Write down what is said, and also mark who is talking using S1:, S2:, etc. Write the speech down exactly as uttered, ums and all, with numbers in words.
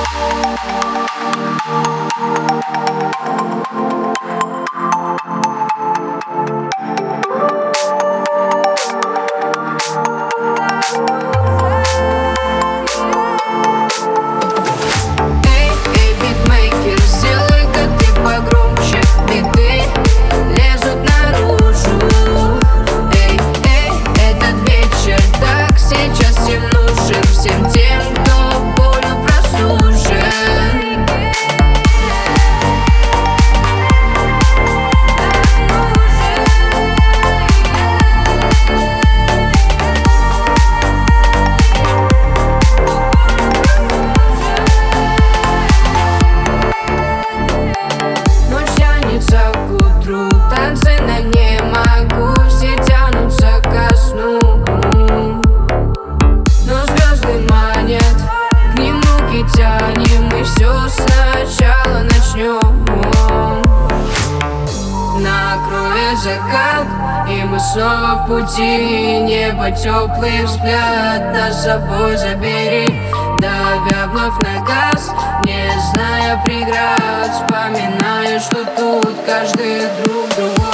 S1: Тянем, мы все сначала начнем. Накроет закат, и мы снова в пути. Небо, теплый взгляд, нас с собой забери. Давя вновь на газ, не зная преград, вспоминаю, что тут каждый друг друга.